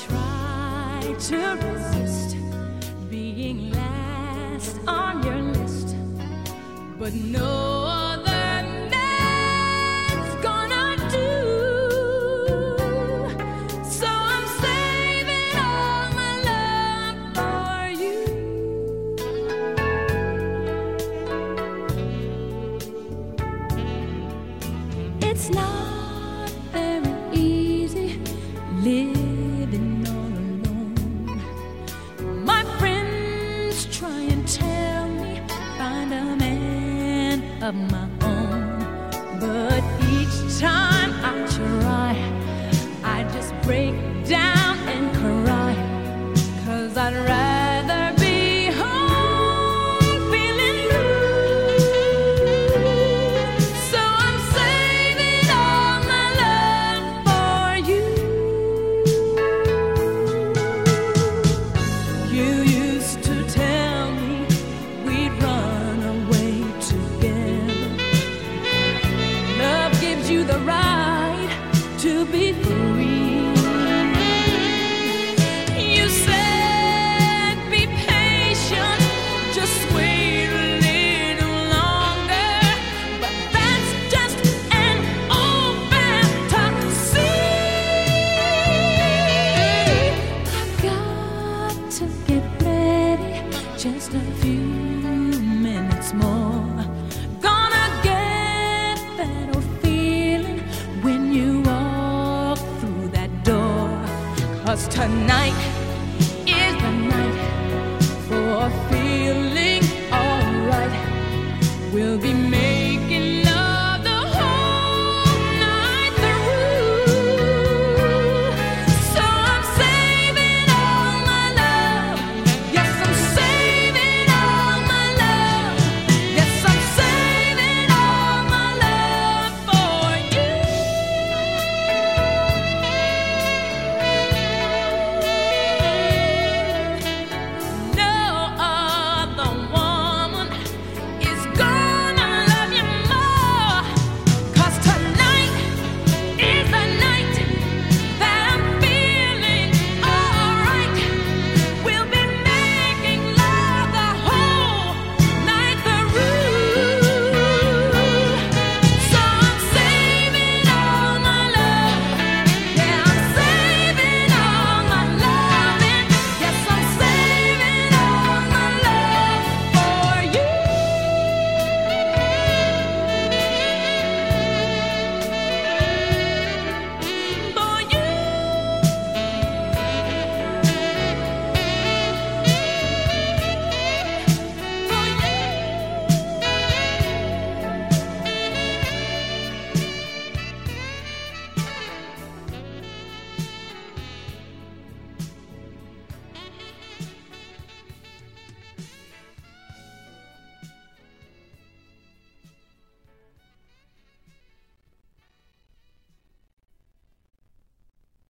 try to resist being last on your list, but no other man's gonna do. So I'm saving all my love for you. It's not very easy living all alone. My friends try and tell me find a man of my own, but each time I try, I just break down and cry, 'cause I'd rather be home feeling blue. So I'm saving all my love for you. You used to tell me we'd run away together. Love gives you the right to be free. You said be patient, just wait a little longer, but that's just an old fantasy. I've got to get ready, just a few minutes more. Gonna get that old feeling when you walk through that door, 'cause tonight is the night for feeling alright. We'll be